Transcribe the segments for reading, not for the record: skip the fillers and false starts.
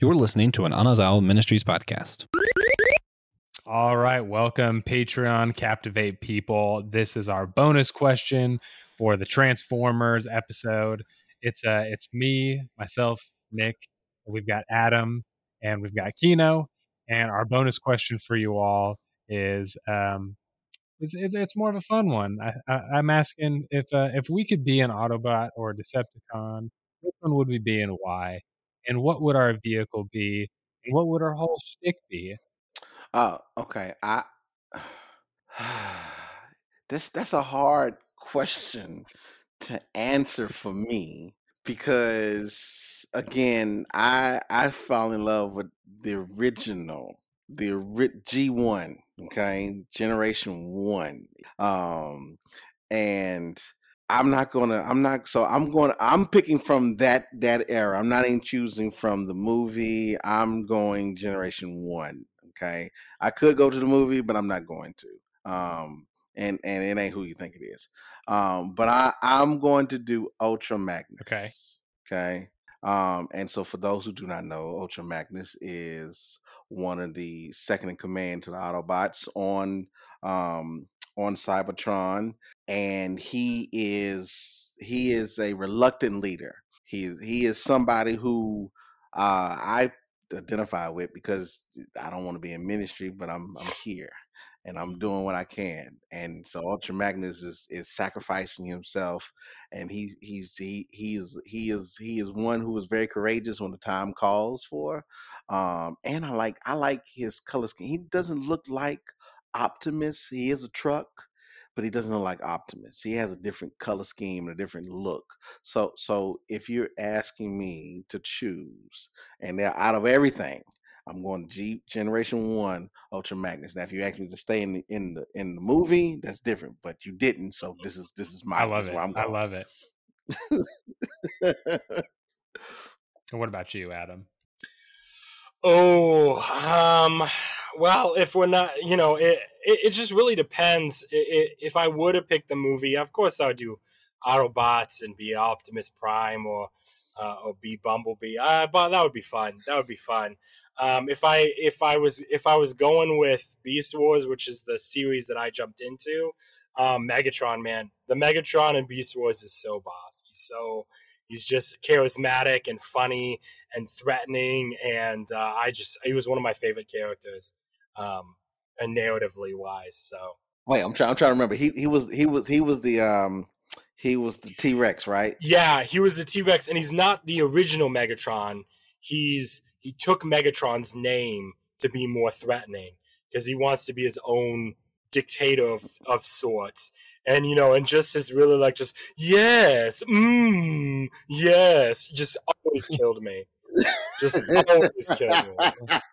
You're listening to an Anazao Ministries podcast. All right, welcome Patreon Captivate people. This is our bonus question for the Transformers episode. It's me, myself, Nick. We've got Adam and we've got Kino. And our bonus question for you all is it's more of a fun one. I'm asking if we could be an Autobot or a Decepticon, which one would we be and why? And what would our vehicle be? And what would our whole shtick be? Oh, okay. That's a hard question to answer for me because again, I fall in love with the original, G1, okay, Generation 1. And I'm picking from that era. I'm not even choosing from the movie. I'm going Generation 1, okay? I could go to the movie, but I'm not going to. And it ain't who you think it is. But I'm going to do Ultra Magnus. Okay. Okay. And so for those who do not know, Ultra Magnus is one of the second in command to the Autobots on Cybertron, and he is a reluctant leader. He is somebody who I identify with because I don't want to be in ministry, but I'm here and I'm doing what I can. And so Ultra Magnus is sacrificing himself, and he is one who is very courageous when the time calls for. And I like his color scheme. He doesn't look like Optimus. He is a truck, but he doesn't look like Optimus. He has a different color scheme and a different look. So if you're asking me to choose, and they're out of everything, I'm going Generation 1 Ultra Magnus. Now, if you ask me to stay in the movie, that's different, but you didn't. So this is my. I love it. Where I'm going. I love it. And what about you, Adam? Well, if we're not, it just really depends. If I were to pick the movie, of course I would do Autobots and be Optimus Prime or be Bumblebee. But that would be fun. If I was going with Beast Wars, which is the series that I jumped into, Megatron, man, the Megatron in Beast Wars is so boss. He's just charismatic and funny and threatening, and he was one of my favorite characters, and narratively wise. So wait, I'm trying to remember. He was the T-Rex, right? Yeah, he was the T-Rex, and he's not the original Megatron. He took Megatron's name to be more threatening because he wants to be his own dictator of sorts. And and just his really yes, yes, just always killed me. Just always killed me.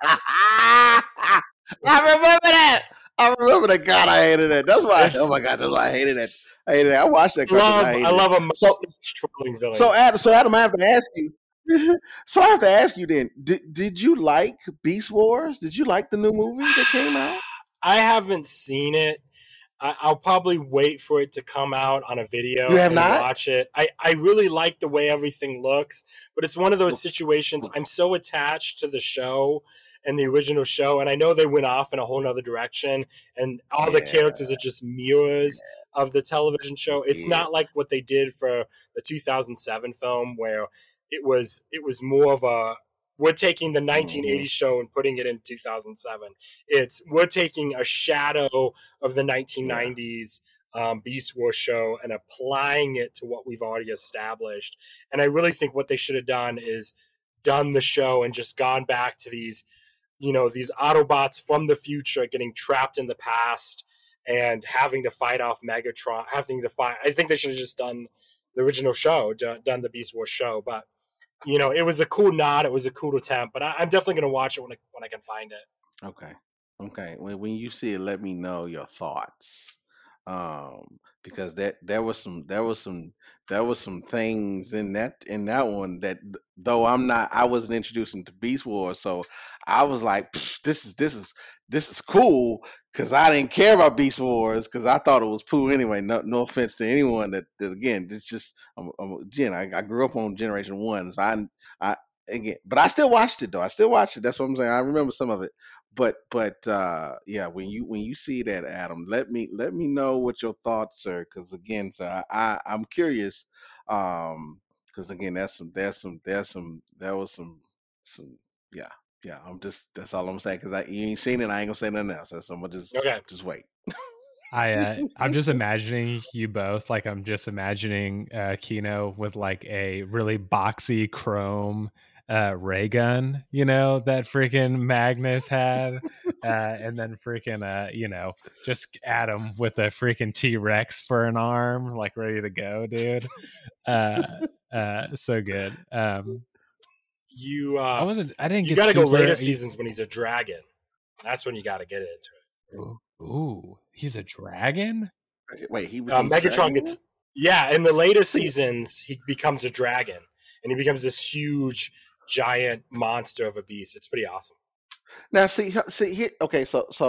I remember that. God, I hated that. That's why. Oh my God, that's why I hated that. I watched that. I love a trolling villain. So Adam, I have to ask you. So I have to ask you then. Did you like Beast Wars? Did you like the new movie that came out? I haven't seen it. I'll probably wait for it to come out on a video and watch it. I really like the way everything looks, but it's one of those situations. I'm so attached to the show and the original show, and I know they went off in a whole nother direction, and all the characters are just mirrors of the television show. It's not like what they did for the 2007 film, where it was more of a, we're taking the 1980s show and putting it in 2007. We're taking a shadow of the 1990s Beast Wars show and applying it to what we've already established. And I really think what they should have done is done the show and just gone back to these Autobots from the future getting trapped in the past and having to fight off Megatron. I think they should have just done the original show, done the Beast Wars show, but. It was a cool nod. It was a cool attempt, but I'm definitely going to watch it when I can find it. Okay. When you see it, let me know your thoughts, because there was some things in that one that, though I wasn't introduced into Beast Wars, so I was like, this is cool, because I didn't care about Beast Wars because I thought it was poo anyway. No offense to anyone that again, it's just I grew up on Generation 1, so again, but I still watched it though. I still watched it. That's what I'm saying. I remember some of it. But yeah, when you see that, Adam, let me know what your thoughts are, because again, so I'm curious. Because again, there was some yeah. Yeah, that's all I'm saying, because you ain't seen it. I ain't gonna say nothing else. So I'm gonna Okay. just wait. I'm just imagining you both. Like, I'm just imagining Kino with like a really boxy chrome ray gun, that freaking Magnus had, and then freaking just Adam with a freaking T-Rex for an arm, like ready to go, dude. So good. I didn't You get got to go super. later seasons when he's a dragon. That's when you got to get into it. Ooh, he's a dragon? Wait, he becomes Megatron dragon? gets in the later seasons he becomes a dragon, and he becomes this huge giant monster of a beast. It's pretty awesome. Now, see, okay,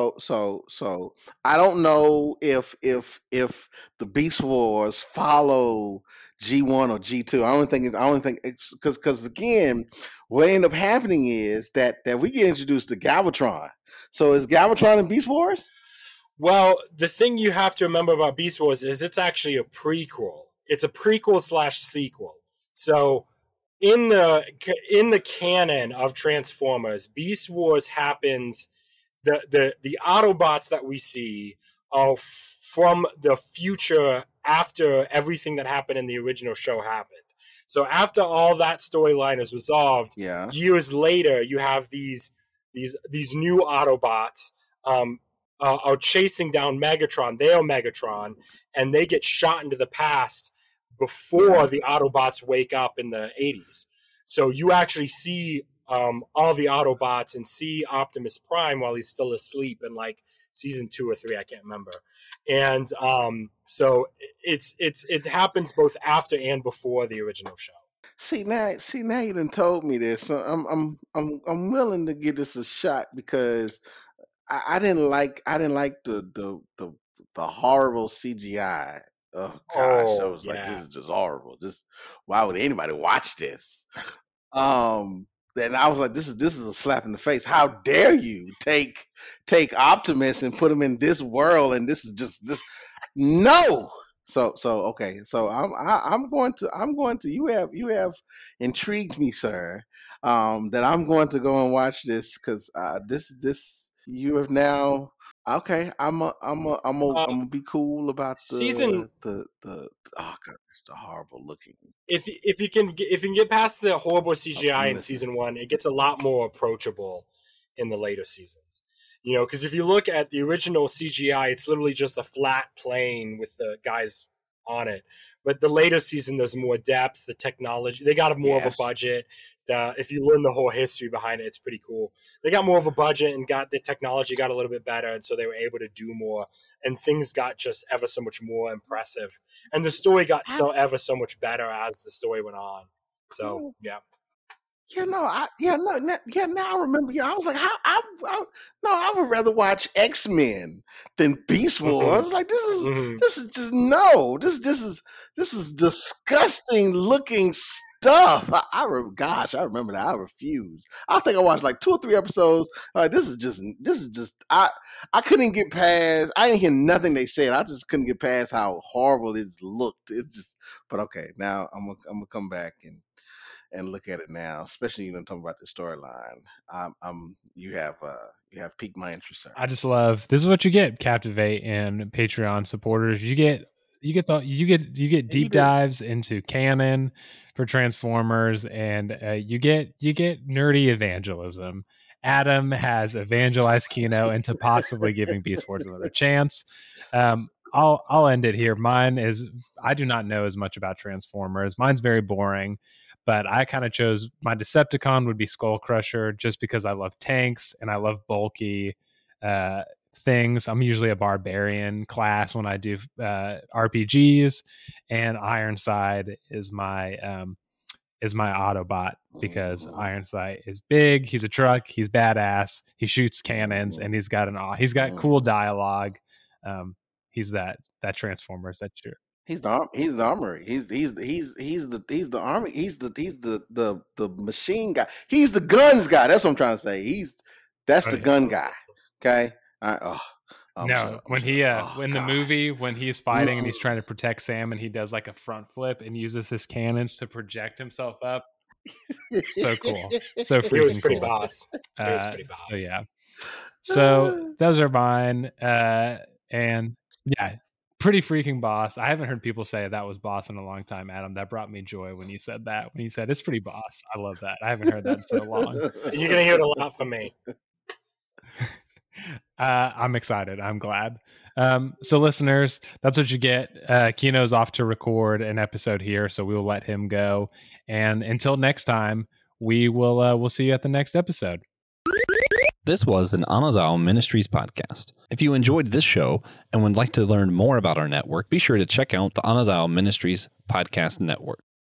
so I don't know if the Beast Wars follow G1 or G2. I don't think it's because again, what ended up happening is that we get introduced to Galvatron. So is Galvatron in Beast Wars? Well, the thing you have to remember about Beast Wars is it's actually a prequel. It's a prequel / sequel. So in the canon of Transformers, Beast Wars happens. The Autobots that we see are from the future after everything that happened in the original show happened. So after all that storyline is resolved, years later, you have these new Autobots are chasing down Megatron. They are Megatron, and they get shot into the past before the Autobots wake up in the 80s. So you actually see all the Autobots and see Optimus Prime while he's still asleep in like season 2 or 3, I can't remember. And so it happens both after and before the original show. See now you done told me this. So I'm willing to give this a shot, because I didn't like the horrible CGI. Oh gosh, I was like, this is just horrible. Why would anybody watch this? Then I was like, this is a slap in the face. How dare you take Optimus and put him in this world, and this is just this. No. So okay. So I'm going to you have intrigued me, sir. That I'm going to go and watch this, because this you have now. Okay, I'm gonna be cool about the oh god, it's the horrible looking. If you can get past the horrible CGI in season 1, it gets a lot more approachable in the later seasons. Because if you look at the original CGI, it's literally just a flat plane with the guys on it. But the later season, there's more depth. The technology, they got more of a budget. If you learn the whole history behind it, it's pretty cool. They got more of a budget, and got the technology got a little bit better, and so they were able to do more, and things got just ever so much more impressive. And the story got ever so much better as the story went on. So yeah. Now I remember. I was like, I would rather watch X-Men than Beast Wars. I was like, this is just no. This is disgusting looking stuff. I remember that. I refused. I think I watched like 2 or 3 episodes. Like, this is just. I couldn't get past. I didn't hear nothing they said. I just couldn't get past how horrible it looked. It's just. But okay, now I'm gonna come back and look at it now, especially talking about the storyline. You have piqued my interest, sir. I just love this is what you get, Captivate and Patreon supporters. You get deep dives into canon for Transformers, and you get nerdy evangelism. Adam has evangelized Kino into possibly giving Beast Wars another chance. I'll end it here. Mine is, I do not know as much about Transformers. Mine's very boring. But I kind of chose my Decepticon would be Skull Crusher, just because I love tanks and I love bulky things. I'm usually a barbarian class when I do RPGs, and Ironside is my Autobot, because Ironside is big. He's a truck. He's badass. He shoots cannons, and he's got cool dialogue. He's that Transformers. That's true. He's the armory. He's the army. He's the machine guy. He's the guns guy. That's what I'm trying to say. That's the gun guy. Okay. When the movie, when he's fighting and he's trying to protect Sam, and he does like a front flip and uses his cannons to project himself up. So cool. So freaking He was pretty cool. boss. He was pretty boss. So yeah. So those are mine. And yeah, pretty freaking boss. I haven't heard people say that was boss in a long time, Adam. That brought me joy when you said that. When you said it's pretty boss. I love that. I haven't heard that in so long. You're gonna hear it a lot from me. I'm excited. I'm glad. So listeners, that's what you get. Kino's off to record an episode here, so we will let him go. And until next time, we'll see you at the next episode. This was an Anazao Ministries podcast. If you enjoyed this show and would like to learn more about our network, be sure to check out the Anazao Ministries Podcast Network.